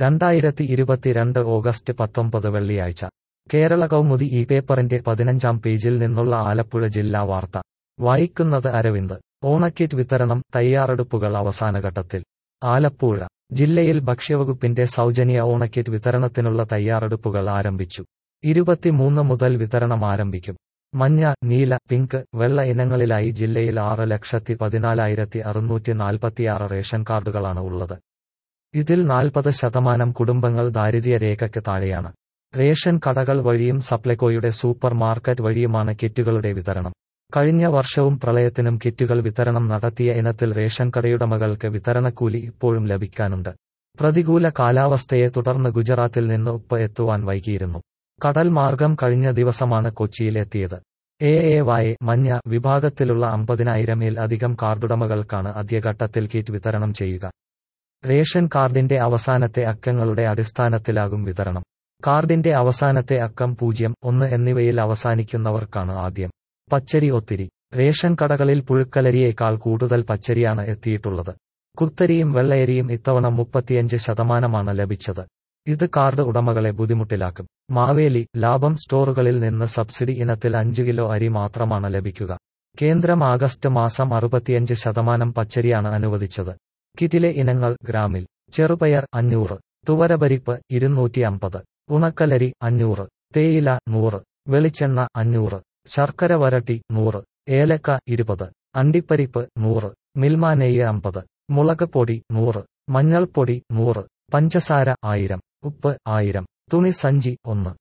2022 August 19 വെള്ളിയാഴ്ച കേരള കൗമുദി ഈ പേപ്പറിന്റെ 15-ാം പേജിൽ നിന്നുള്ള ആലപ്പുഴ ജില്ലാ വാർത്ത വായിക്കുന്നത് അരവിന്ദ്. ഓണക്കിറ്റ് വിതരണം, തയ്യാറെടുപ്പുകൾ അവസാനഘട്ടത്തിൽ. ആലപ്പുഴ ജില്ലയിൽ ഭക്ഷ്യവകുപ്പിന്റെ സൗജന്യ ഓണക്കിറ്റ് വിതരണത്തിനുള്ള തയ്യാറെടുപ്പുകൾ ആരംഭിച്ചു. 23 മുതൽ വിതരണം ആരംഭിക്കും. മഞ്ഞ, നീല, പിങ്ക്, വെള്ള ഇനങ്ങളിലായി ജില്ലയിൽ 6,14,646 റേഷൻ കാർഡുകളാണ് ഉള്ളത്. ഇതിൽ 40% കുടുംബങ്ങൾ ദാരിദ്ര്യരേഖയ്ക്ക് താഴെയാണ്. റേഷൻ കടകൾ വഴിയും സപ്ലൈകോയുടെ സൂപ്പർ മാർക്കറ്റ് വഴിയുമാണ് കിറ്റുകളുടെ വിതരണം. കഴിഞ്ഞ വർഷവും പ്രളയത്തിനും കിറ്റുകൾ വിതരണം നടത്തിയ ഇനത്തിൽ റേഷൻ കടയുടമകൾക്ക് വിതരണക്കൂലി ഇപ്പോഴും ലഭിക്കാനുണ്ട്. പ്രതികൂല കാലാവസ്ഥയെ തുടർന്ന് ഗുജറാത്തിൽ നിന്ന് ഉപ്പ് എത്തുവാൻ വൈകിയിരുന്നു. കടൽ മാർഗം കഴിഞ്ഞ ദിവസമാണ് കൊച്ചിയിലെത്തിയത്. AAY മഞ്ഞ വിഭാഗത്തിലുള്ള 50,000-ൽ അധികം കാർഡുടമകൾക്കാണ് ആദ്യഘട്ടത്തിൽ കിറ്റ് വിതരണം ചെയ്യുക. റേഷൻ കാർഡിന്റെ അവസാനത്തെ അക്കങ്ങളുടെ അടിസ്ഥാനത്തിലാകും വിതരണം. കാർഡിന്റെ അവസാനത്തെ അക്കം 0, 1 എന്നിവയിൽ അവസാനിക്കുന്നവർക്കാണ് ആദ്യം. പച്ചരി ഒത്തിരി. റേഷൻ കടകളിൽ പുഴുക്കലരിയേക്കാൾ കൂടുതൽ പച്ചരിയാണ് എത്തിയിട്ടുള്ളത്. കുത്തരിയും വെള്ളയരിയും ഇത്തവണ 35% ലഭിച്ചത്. ഇത് കാർഡ് ഉടമകളെ ബുദ്ധിമുട്ടിലാക്കും. മാവേലി, ലാഭം സ്റ്റോറുകളിൽ നിന്ന് സബ്സിഡി ഇനത്തിൽ 5 കിലോ അരി മാത്രമാണ് ലഭിക്കുക. കേന്ദ്രം ആഗസ്റ്റ് മാസം 65% പച്ചരിയാണ് അനുവദിച്ചത്. കിറ്റിലെ ഇനങ്ങൾ ഗ്രാമിൽ: ചെറുപയർ 500, തുവരപരിപ്പ് 250, ഉണക്കലരി 500, തേയില 100, വെളിച്ചെണ്ണ 500, ശർക്കര വരട്ടി 100, ഏലക്ക 20, അണ്ടിപ്പരിപ്പ് 100, മിൽമ നെയ്യ് 50, മുളക് പൊടി 100, മഞ്ഞൾപ്പൊടി 100, പഞ്ചസാര 1000, ഉപ്പ് 1000, തുണി സഞ്ചി 1.